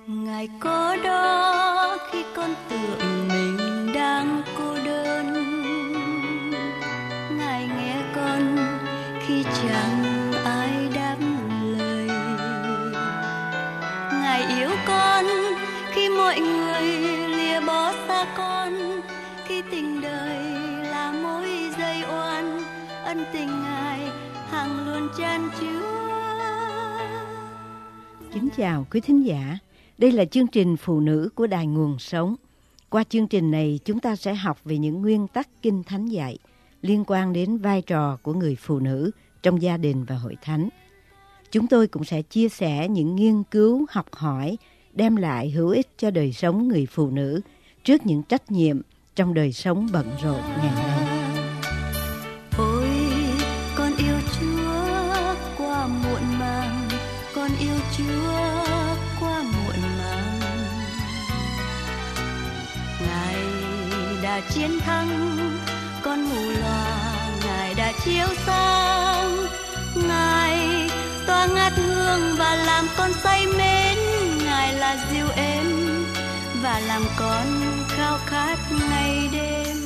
Ngài có đó khi con tưởng mình đang cô đơn, Ngài nghe con khi chẳng ai đáp lời, Ngài yêu con khi mọi người lìa bỏ xa con, khi tình đời là mối dây oan, ân tình Ngài hằng luôn chan chứa. Kính chào quý thính giả, đây là chương trình Phụ nữ của Đài Nguồn Sống. Qua chương trình này chúng ta sẽ học về những nguyên tắc Kinh Thánh dạy liên quan đến vai trò của người phụ nữ trong gia đình và hội thánh. Chúng tôi cũng sẽ chia sẻ những nghiên cứu học hỏi đem lại hữu ích cho đời sống người phụ nữ trước những trách nhiệm trong đời sống bận rộn ngày nay. Ôi, con yêu Chúa qua muộn màng, con yêu Chúa qua muộn màng. Ngài đã chiến thắng con mù loà, Ngài đã chiếu sáng, Ngài tỏa ngát hương và làm con say mến, Ngài là dịu êm và làm con khao khát ngày đêm.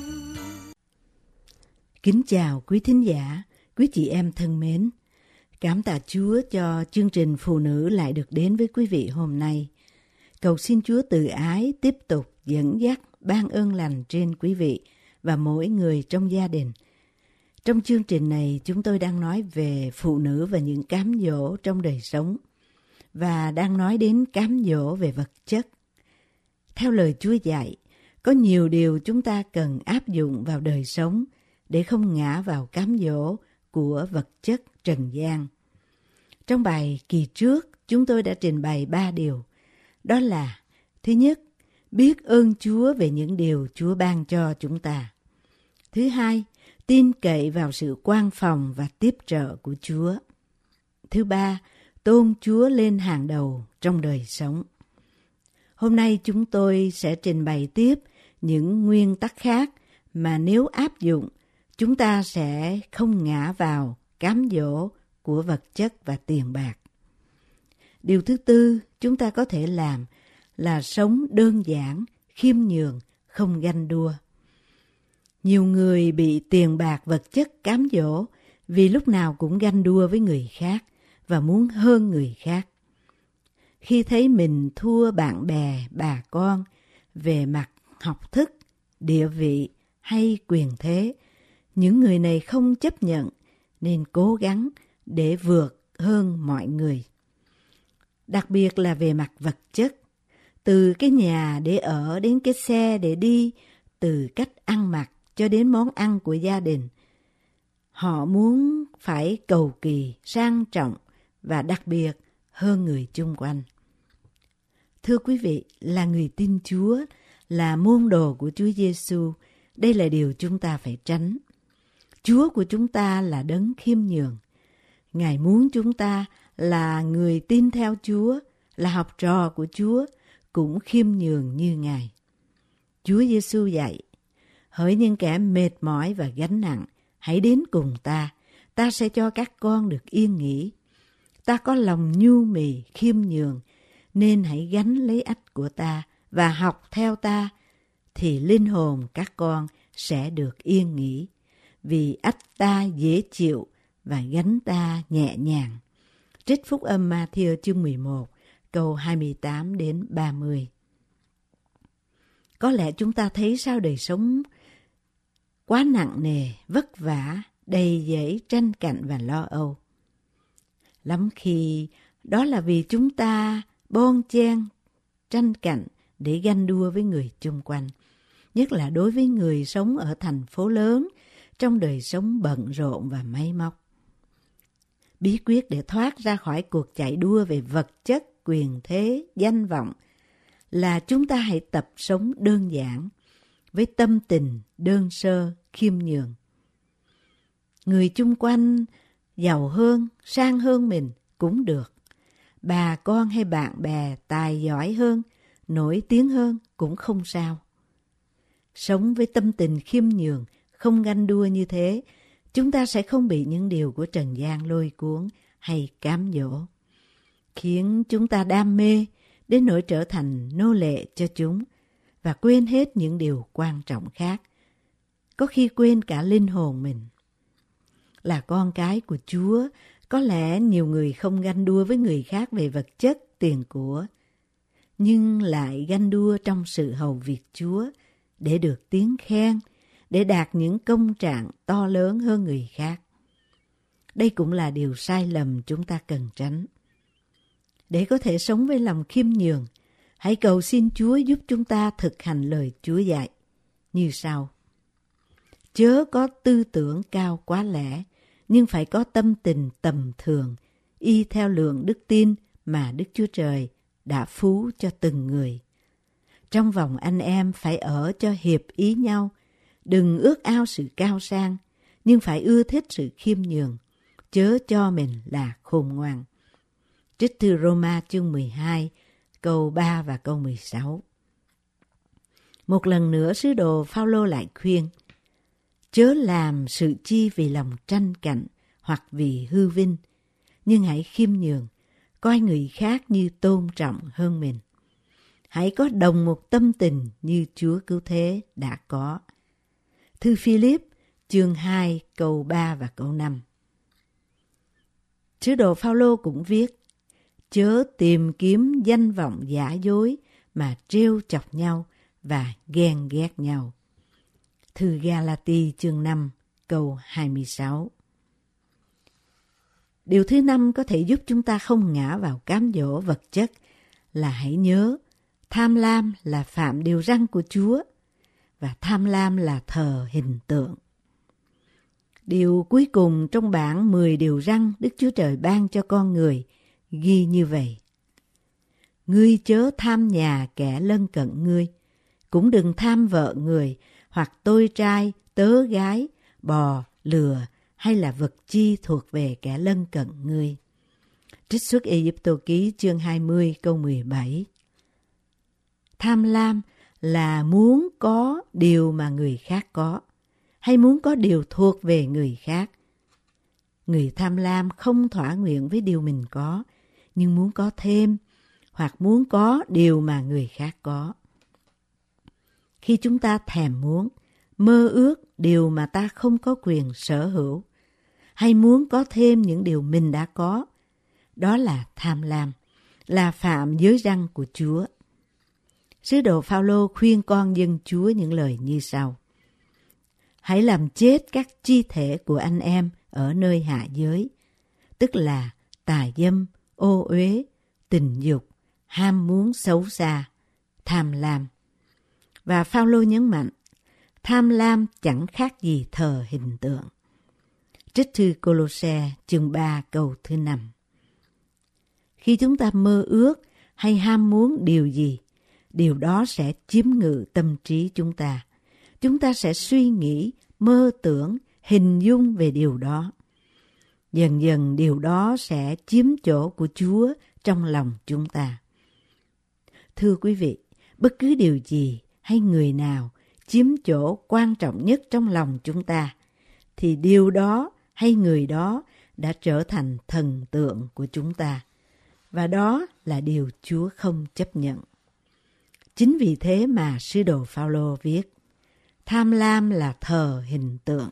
Kính chào quý thính giả, quý chị em thân mến. Cảm tạ Chúa cho chương trình Phụ nữ lại được đến với quý vị hôm nay. Cầu xin Chúa từ ái tiếp tục dẫn dắt ban ơn lành trên quý vị và mỗi người trong gia đình. Trong chương trình này chúng tôi đang nói về phụ nữ và những cám dỗ trong đời sống và đang nói đến cám dỗ về vật chất. Theo lời Chúa dạy, có nhiều điều chúng ta cần áp dụng vào đời sống để không ngã vào cám dỗ của vật chất trần gian. Trong bài kỳ trước, chúng tôi đã trình bày 3 điều. Đó là: thứ nhất, biết ơn Chúa về những điều Chúa ban cho chúng ta. Thứ hai, tin cậy vào sự quan phòng và tiếp trợ của Chúa. Thứ ba, tôn Chúa lên hàng đầu trong đời sống. Hôm nay chúng tôi sẽ trình bày tiếp những nguyên tắc khác mà nếu áp dụng, chúng ta sẽ không ngã vào cám dỗ của vật chất và tiền bạc. Điều thứ tư chúng ta có thể làm là sống đơn giản, khiêm nhường, không ganh đua. Nhiều người bị tiền bạc vật chất cám dỗ vì lúc nào cũng ganh đua với người khác và muốn hơn người khác. Khi thấy mình thua bạn bè, bà con về mặt học thức, địa vị hay quyền thế, những người này không chấp nhận nên cố gắng để vượt hơn mọi người. Đặc biệt là về mặt vật chất, từ cái nhà để ở đến cái xe để đi, từ cách ăn mặc cho đến món ăn của gia đình. Họ muốn phải cầu kỳ, sang trọng và đặc biệt hơn người chung quanh. Thưa quý vị, là người tin Chúa, là môn đồ của Chúa Giêsu, đây là điều chúng ta phải tránh. Chúa của chúng ta là đấng khiêm nhường. Ngài muốn chúng ta là người tin theo Chúa, là học trò của Chúa, cũng khiêm nhường như Ngài. Chúa Giêsu dạy: hỡi những kẻ mệt mỏi và gánh nặng, hãy đến cùng ta sẽ cho các con được yên nghỉ. Ta có lòng nhu mì, khiêm nhường, nên hãy gánh lấy ách của ta và học theo ta, thì linh hồn các con sẽ được yên nghỉ. Vì ách ta dễ chịu và gánh ta nhẹ nhàng. Trích Phúc Âm Ma-thi-ơ chương 11, câu 28 đến 30. Có lẽ chúng ta thấy sao đời sống quá nặng nề, vất vả, đầy dẫy tranh cạnh và lo âu. Lắm khi đó là vì chúng ta bon chen, tranh cạnh để ganh đua với người chung quanh, nhất là đối với người sống ở thành phố lớn, trong đời sống bận rộn và máy móc. Bí quyết để thoát ra khỏi cuộc chạy đua về vật chất, quyền thế, danh vọng là chúng ta hãy tập sống đơn giản, với tâm tình đơn sơ, khiêm nhường. Người chung quanh giàu hơn, sang hơn mình cũng được. Bà con hay bạn bè tài giỏi hơn, nổi tiếng hơn cũng không sao. Sống với tâm tình khiêm nhường, không ganh đua như thế, chúng ta sẽ không bị những điều của trần gian lôi cuốn hay cám dỗ, khiến chúng ta đam mê đến nỗi trở thành nô lệ cho chúng và quên hết những điều quan trọng khác, có khi quên cả linh hồn mình. Là con cái của Chúa, có lẽ nhiều người không ganh đua với người khác về vật chất, tiền của, nhưng lại ganh đua trong sự hầu việc Chúa để được tiếng khen, để đạt những công trạng to lớn hơn người khác. Đây cũng là điều sai lầm chúng ta cần tránh. Để có thể sống với lòng khiêm nhường, hãy cầu xin Chúa giúp chúng ta thực hành lời Chúa dạy như sau. Chớ có tư tưởng cao quá lẽ, nhưng phải có tâm tình tầm thường, y theo lượng đức tin mà Đức Chúa Trời đã phú cho từng người. Trong vòng anh em phải ở cho hiệp ý nhau, đừng ước ao sự cao sang, nhưng phải ưa thích sự khiêm nhường, chớ cho mình là khôn ngoan. Trích thư Roma chương 12, câu 3 và câu 16. Một lần nữa sứ đồ Phao-lô lại khuyên, chớ làm sự chi vì lòng tranh cạnh hoặc vì hư vinh, nhưng hãy khiêm nhường, coi người khác như tôn trọng hơn mình. Hãy có đồng một tâm tình như Chúa Cứu Thế đã có. Thư Phi-líp chương 2 câu 3 và câu 5. Sứ đồ Phao-lô cũng viết, chớ tìm kiếm danh vọng giả dối mà trêu chọc nhau và ghen ghét nhau. Thư Ga-la-ti chương 5 câu 26. Điều thứ 5 có thể giúp chúng ta không ngã vào cám dỗ vật chất là hãy nhớ tham lam là phạm điều răn của Chúa và tham lam là thờ hình tượng. Điều cuối cùng trong bảng 10 điều răn Đức Chúa Trời ban cho con người ghi như vậy. Ngươi chớ tham nhà kẻ lân cận ngươi, cũng đừng tham vợ người, hoặc tôi trai, tớ gái, bò, lừa, hay là vật chi thuộc về kẻ lân cận ngươi. Trích xuất Ê-díp-tô ký chương 20 câu 17. Tham lam là muốn có điều mà người khác có, hay muốn có điều thuộc về người khác. Người tham lam không thỏa nguyện với điều mình có, nhưng muốn có thêm, hoặc muốn có điều mà người khác có. Khi chúng ta thèm muốn, mơ ước điều mà ta không có quyền sở hữu, hay muốn có thêm những điều mình đã có, đó là tham lam, là phạm giới răn của Chúa. Sứ đồ Phao-lô khuyên con dân Chúa những lời như sau. Hãy làm chết các chi thể của anh em ở nơi hạ giới, tức là tà dâm, ô uế, tình dục, ham muốn xấu xa, tham lam. Và Phao-lô nhấn mạnh, tham lam chẳng khác gì thờ hình tượng. Trích thư Cô-lô-se chương 3 câu thứ 5. Khi chúng ta mơ ước hay ham muốn điều gì, điều đó sẽ chiếm ngự tâm trí chúng ta. Chúng ta sẽ suy nghĩ, mơ tưởng, hình dung về điều đó. Dần dần điều đó sẽ chiếm chỗ của Chúa trong lòng chúng ta. Thưa quý vị, bất cứ điều gì hay người nào chiếm chỗ quan trọng nhất trong lòng chúng ta, thì điều đó hay người đó đã trở thành thần tượng của chúng ta. Và đó là điều Chúa không chấp nhận. Chính vì thế mà sứ đồ Phao-lô viết, tham lam là thờ hình tượng.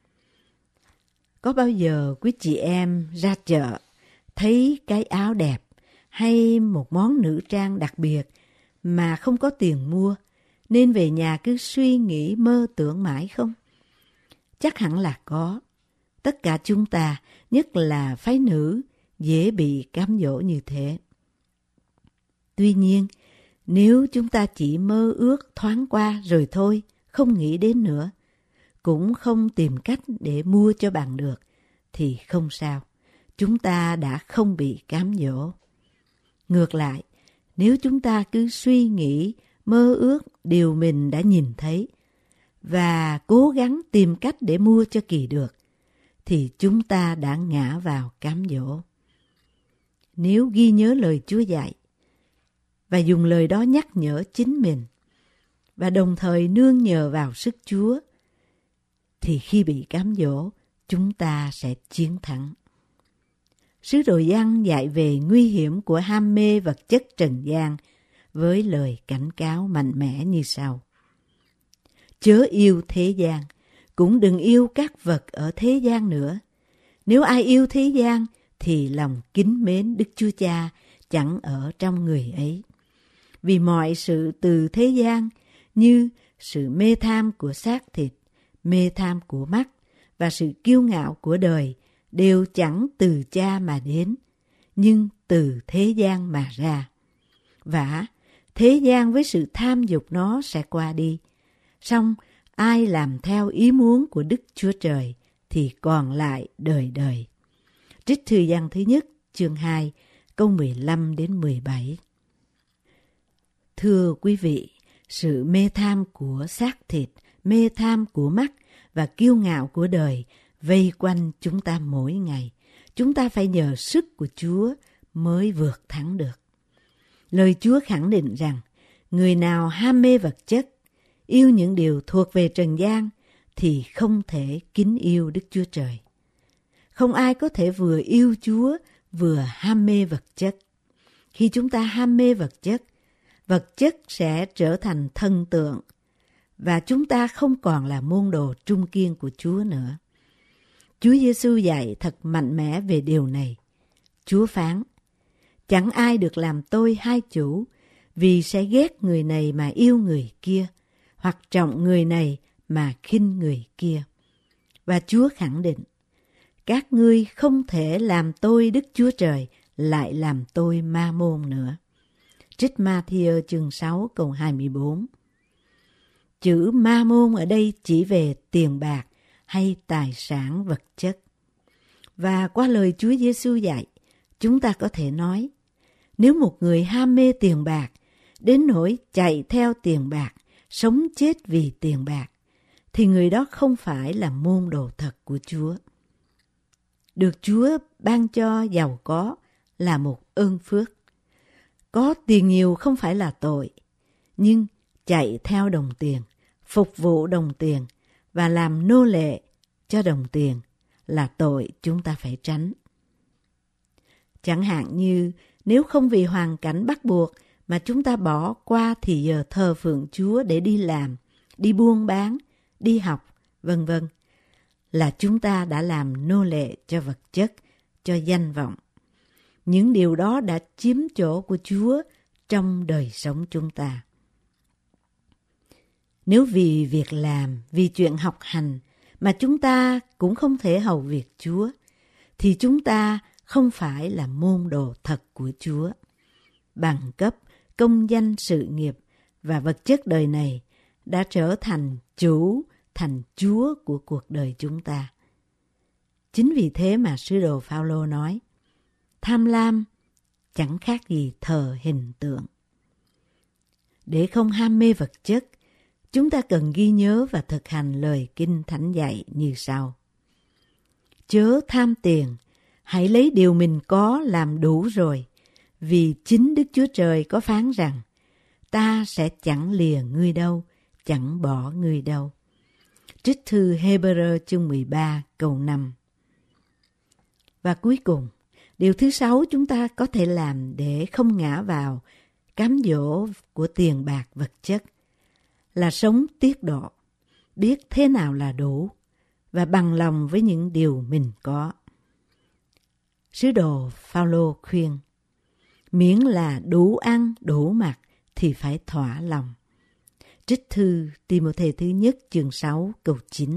Có bao giờ quý chị em ra chợ, thấy cái áo đẹp hay một món nữ trang đặc biệt mà không có tiền mua, nên về nhà cứ suy nghĩ mơ tưởng mãi không? Chắc hẳn là có. Tất cả chúng ta, nhất là phái nữ, dễ bị cám dỗ như thế. Tuy nhiên, nếu chúng ta chỉ mơ ước thoáng qua rồi thôi, không nghĩ đến nữa, cũng không tìm cách để mua cho bằng được, thì không sao. Chúng ta đã không bị cám dỗ. Ngược lại, nếu chúng ta cứ suy nghĩ, mơ ước điều mình đã nhìn thấy và cố gắng tìm cách để mua cho kỳ được, thì chúng ta đã ngã vào cám dỗ. Nếu ghi nhớ lời Chúa dạy và dùng lời đó nhắc nhở chính mình và đồng thời nương nhờ vào sức Chúa, thì khi bị cám dỗ, chúng ta sẽ chiến thắng. Sứ đồ Giăng dạy về nguy hiểm của ham mê vật chất trần gian với lời cảnh cáo mạnh mẽ như sau. Chớ yêu thế gian, cũng đừng yêu các vật ở thế gian nữa. Nếu ai yêu thế gian thì lòng kính mến Đức Chúa Cha chẳng ở trong người ấy. Vì mọi sự từ thế gian như sự mê tham của xác thịt, mê tham của mắt và sự kiêu ngạo của đời đều chẳng từ Cha mà đến, nhưng từ thế gian mà ra. Vả, thế gian với sự tham dục nó sẽ qua đi. Song ai làm theo ý muốn của Đức Chúa Trời thì còn lại đời đời. Trích thư Giăng thứ nhất, chương 2, câu 15 đến 17. Thưa quý vị, sự mê tham của xác thịt, mê tham của mắt và kiêu ngạo của đời vây quanh chúng ta mỗi ngày. Chúng ta phải nhờ sức của Chúa mới vượt thắng được. Lời Chúa khẳng định rằng, người nào ham mê vật chất, yêu những điều thuộc về trần gian, thì không thể kính yêu Đức Chúa Trời. Không ai có thể vừa yêu Chúa, vừa ham mê vật chất. Khi chúng ta ham mê vật chất sẽ trở thành thần tượng, và chúng ta không còn là môn đồ trung kiên của Chúa nữa. Chúa Giêsu dạy thật mạnh mẽ về điều này. Chúa phán, chẳng ai được làm tôi hai chủ, vì sẽ ghét người này mà yêu người kia, hoặc trọng người này mà khinh người kia. Và Chúa khẳng định, các ngươi không thể làm tôi Đức Chúa Trời, lại làm tôi ma môn nữa. Trích Ma-thi-ơ chương 6 câu 24. Chữ ma môn ở đây chỉ về tiền bạc hay tài sản vật chất. Và qua lời Chúa Giêsu dạy, chúng ta có thể nói, nếu một người ham mê tiền bạc, đến nỗi chạy theo tiền bạc, sống chết vì tiền bạc, thì người đó không phải là môn đồ thật của Chúa. Được Chúa ban cho giàu có là một ơn phước. Có tiền nhiều không phải là tội, nhưng chạy theo đồng tiền, phục vụ đồng tiền và làm nô lệ cho đồng tiền là tội chúng ta phải tránh. Chẳng hạn như nếu không vì hoàn cảnh bắt buộc mà chúng ta bỏ qua thì giờ thờ phượng Chúa để đi làm, đi buôn bán, đi học, vân vân, là chúng ta đã làm nô lệ cho vật chất, cho danh vọng. Những điều đó đã chiếm chỗ của Chúa trong đời sống chúng ta. Nếu vì việc làm, vì chuyện học hành mà chúng ta cũng không thể hầu việc Chúa, thì chúng ta không phải là môn đồ thật của Chúa. Bằng cấp, công danh sự nghiệp và vật chất đời này đã trở thành chủ, thành Chúa của cuộc đời chúng ta. Chính vì thế mà sứ đồ Phao-lô nói, tham lam chẳng khác gì thờ hình tượng. Để không ham mê vật chất, chúng ta cần ghi nhớ và thực hành lời Kinh Thánh dạy như sau. Chớ tham tiền, hãy lấy điều mình có làm đủ rồi, vì chính Đức Chúa Trời có phán rằng, ta sẽ chẳng lìa ngươi đâu, chẳng bỏ ngươi đâu. Trích thư Hê-bơ-rơ chương 13 câu 5. Và cuối cùng, điều thứ 6 chúng ta có thể làm để không ngã vào cám dỗ của tiền bạc vật chất là sống tiết độ, biết thế nào là đủ và bằng lòng với những điều mình có. Sứ đồ Phao-lô khuyên, miễn là đủ ăn, đủ mặc thì phải thỏa lòng. Trích thư Ti-mô-thê thứ nhất chương 6 câu 9.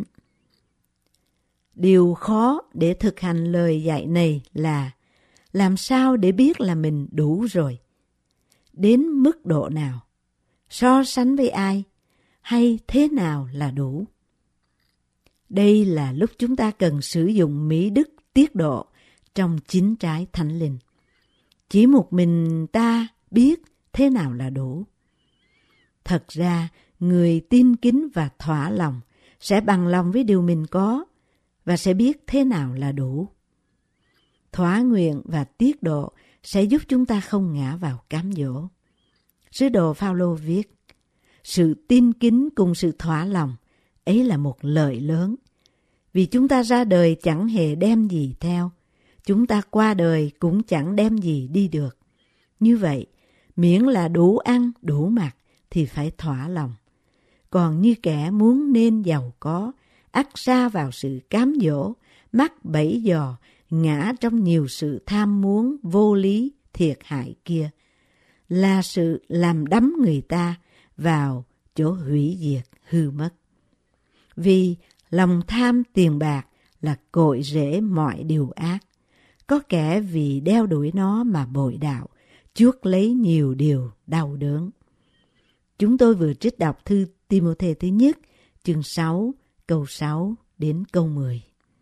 Điều khó để thực hành lời dạy này là làm sao để biết là mình đủ rồi? Đến mức độ nào? So sánh với ai? Hay thế nào là đủ? Đây là lúc chúng ta cần sử dụng mỹ đức tiết độ trong chính trái thánh linh. Chỉ một mình ta biết thế nào là đủ. Thật ra, người tin kính và thỏa lòng sẽ bằng lòng với điều mình có và sẽ biết thế nào là đủ. Thỏa nguyện và tiết độ sẽ giúp chúng ta không ngã vào cám dỗ. Sứ đồ Phao-lô viết, sự tin kính cùng sự thỏa lòng ấy là một lợi lớn, vì chúng ta ra đời chẳng hề đem gì theo, chúng ta qua đời cũng chẳng đem gì đi được. Như vậy, miễn là đủ ăn, đủ mặc thì phải thỏa lòng. Còn như kẻ muốn nên giàu có, ắt sa vào sự cám dỗ, mắc bẫy giò, ngã trong nhiều sự tham muốn vô lý thiệt hại kia, là sự làm đắm người ta vào chỗ hủy diệt hư mất. Vì lòng tham tiền bạc là cội rễ mọi điều ác. Có kẻ vì đeo đuổi nó mà bội đạo, chuốc lấy nhiều điều đau đớn. Chúng tôi vừa trích đọc thư Ti-mô-thê thứ nhất, chương 6, câu 6 đến câu 10.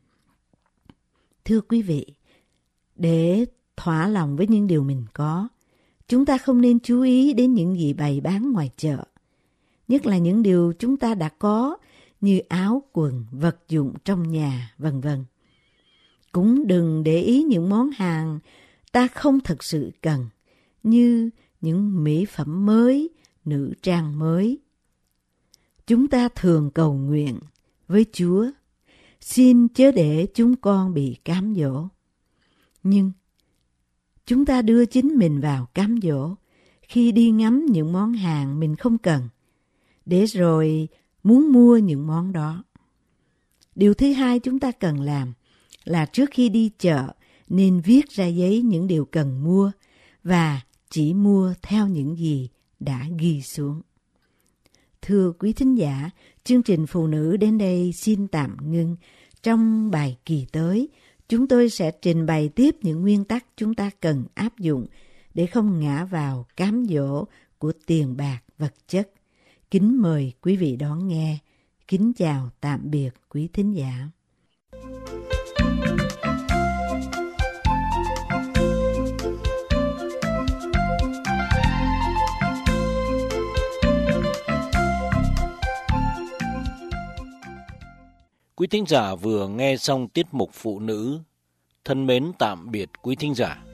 Thưa quý vị, để thỏa lòng với những điều mình có, chúng ta không nên chú ý đến những gì bày bán ngoài chợ, nhất là những điều chúng ta đã có như áo, quần, vật dụng trong nhà, vân vân. Cũng đừng để ý những món hàng ta không thực sự cần, như những mỹ phẩm mới, nữ trang mới. Chúng ta thường cầu nguyện với Chúa, xin chớ để chúng con bị cám dỗ. Nhưng chúng ta đưa chính mình vào cám dỗ khi đi ngắm những món hàng mình không cần, để rồi muốn mua những món đó. Điều thứ hai chúng ta cần làm là trước khi đi chợ nên viết ra giấy những điều cần mua và chỉ mua theo những gì đã ghi xuống. Thưa quý thính giả, chương trình Phụ nữ đến đây xin tạm ngưng. Trong bài kỳ tới, chúng tôi sẽ trình bày tiếp những nguyên tắc chúng ta cần áp dụng để không ngã vào cám dỗ của tiền bạc vật chất. Kính mời quý vị đón nghe. Kính chào tạm biệt quý thính giả. Quý thính giả vừa nghe xong tiết mục Phụ nữ. Thân mến tạm biệt quý thính giả.